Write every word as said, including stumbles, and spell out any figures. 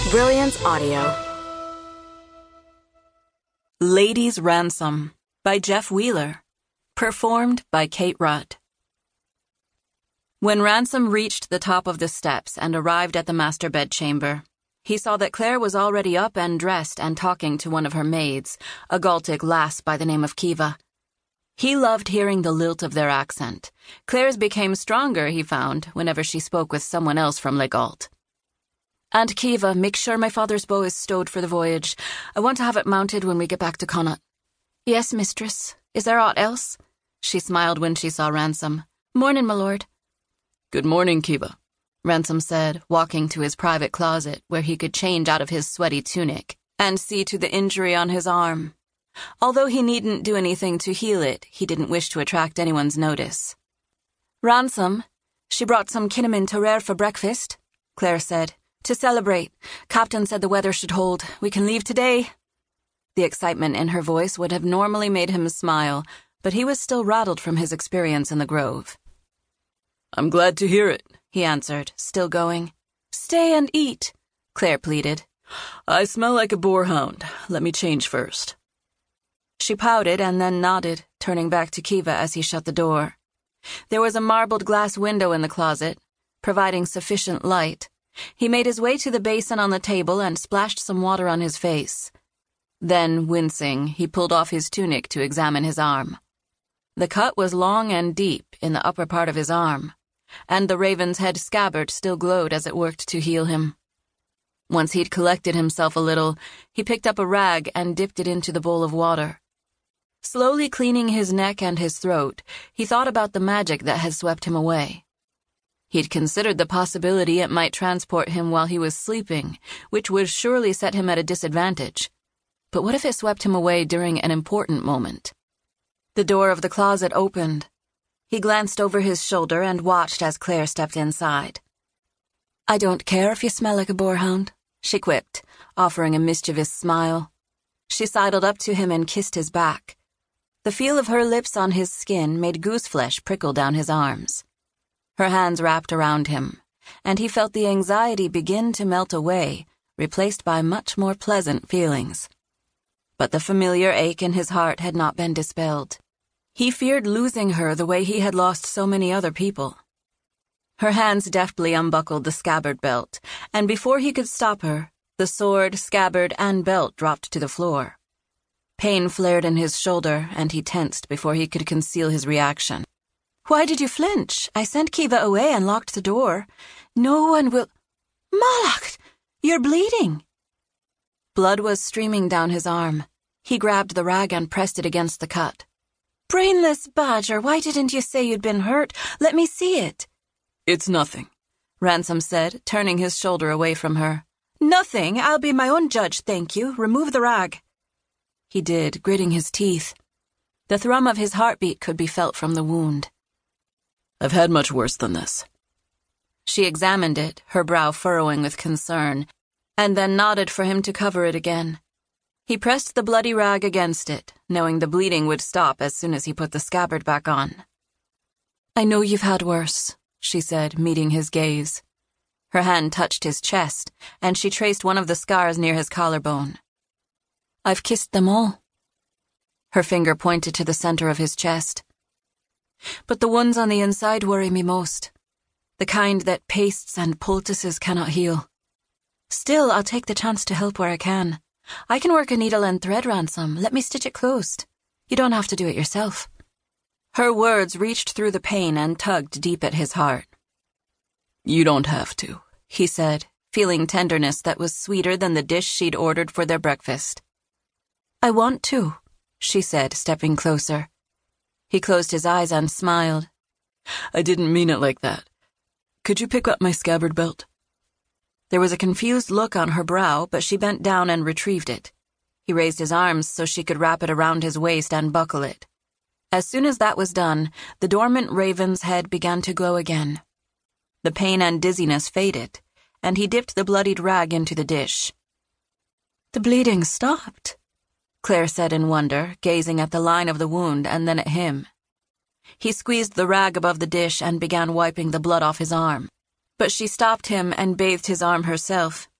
Brilliance Audio. Lady's Ransom by Jeff Wheeler. Performed by Kate Rudd. When Ransom reached the top of the steps and arrived at the master bedchamber, he saw that Claire was already up and dressed and talking to one of her maids, a Galtic lass by the name of Kiva. He loved hearing the lilt of their accent. Claire's became stronger, he found, whenever she spoke with someone else from Le Galt. "And Kiva, make sure my father's bow is stowed for the voyage. I want to have it mounted when we get back to Connaught." "Yes, mistress. Is there aught else?" She smiled when she saw Ransom. "Morning, my lord." "Good morning, Kiva," Ransom said, walking to his private closet where he could change out of his sweaty tunic and see to the injury on his arm. Although he needn't do anything to heal it, he didn't wish to attract anyone's notice. "Ransom, she brought some kinnamin to rare for breakfast," Claire said. "To celebrate. Captain said the weather should hold. We can leave today." The excitement in her voice would have normally made him smile, but he was still rattled from his experience in the grove. "I'm glad to hear it," he answered, still going. "Stay and eat," Claire pleaded. "I smell like a boarhound. Let me change first." She pouted and then nodded, turning back to Kiva as he shut the door. There was a marbled glass window in the closet, providing sufficient light. He made his way to the basin on the table and splashed some water on his face. Then, wincing, he pulled off his tunic to examine his arm. The cut was long and deep in the upper part of his arm, and the raven's head scabbard still glowed as it worked to heal him. Once he'd collected himself a little, he picked up a rag and dipped it into the bowl of water. Slowly cleaning his neck and his throat, he thought about the magic that had swept him away. He'd considered the possibility it might transport him while he was sleeping, which would surely set him at a disadvantage. But what if it swept him away during an important moment? The door of the closet opened. He glanced over his shoulder and watched as Claire stepped inside. "I don't care if you smell like a boarhound," she quipped, offering a mischievous smile. She sidled up to him and kissed his back. The feel of her lips on his skin made gooseflesh prickle down his arms. Her hands wrapped around him, and he felt the anxiety begin to melt away, replaced by much more pleasant feelings. But the familiar ache in his heart had not been dispelled. He feared losing her the way he had lost so many other people. Her hands deftly unbuckled the scabbard belt, and before he could stop her, the sword, scabbard, and belt dropped to the floor. Pain flared in his shoulder, and he tensed before he could conceal his reaction. "Why did you flinch? I sent Kiva away and locked the door. No one will—" "Malach, you're bleeding!" Blood was streaming down his arm. He grabbed the rag and pressed it against the cut. "Brainless badger, why didn't you say you'd been hurt? Let me see it." "It's nothing," Ransom said, turning his shoulder away from her. "Nothing? I'll be my own judge, thank you. Remove the rag." He did, gritting his teeth. The thrum of his heartbeat could be felt from the wound. "I've had much worse than this." She examined it, her brow furrowing with concern, and then nodded for him to cover it again. He pressed the bloody rag against it, knowing the bleeding would stop as soon as he put the scabbard back on. "I know you've had worse," she said, meeting his gaze. Her hand touched his chest, and she traced one of the scars near his collarbone. "I've kissed them all." Her finger pointed to the center of his chest. "But the ones on the inside worry me most. The kind that pastes and poultices cannot heal. Still, I'll take the chance to help where I can. I can work a needle and thread, Ransom. Let me stitch it closed. You don't have to do it yourself." Her words reached through the pain and tugged deep at his heart. "You don't have to," he said, feeling tenderness that was sweeter than the dish she'd ordered for their breakfast. "I want to," she said, stepping closer. He closed his eyes and smiled. "I didn't mean it like that. Could you pick up my scabbard belt?" There was a confused look on her brow, but she bent down and retrieved it. He raised his arms so she could wrap it around his waist and buckle it. As soon as that was done, the dormant raven's head began to glow again. The pain and dizziness faded, and he dipped the bloodied rag into the dish. "The bleeding stopped," Claire said in wonder, gazing at the line of the wound and then at him. He squeezed the rag above the dish and began wiping the blood off his arm. But she stopped him and bathed his arm herself.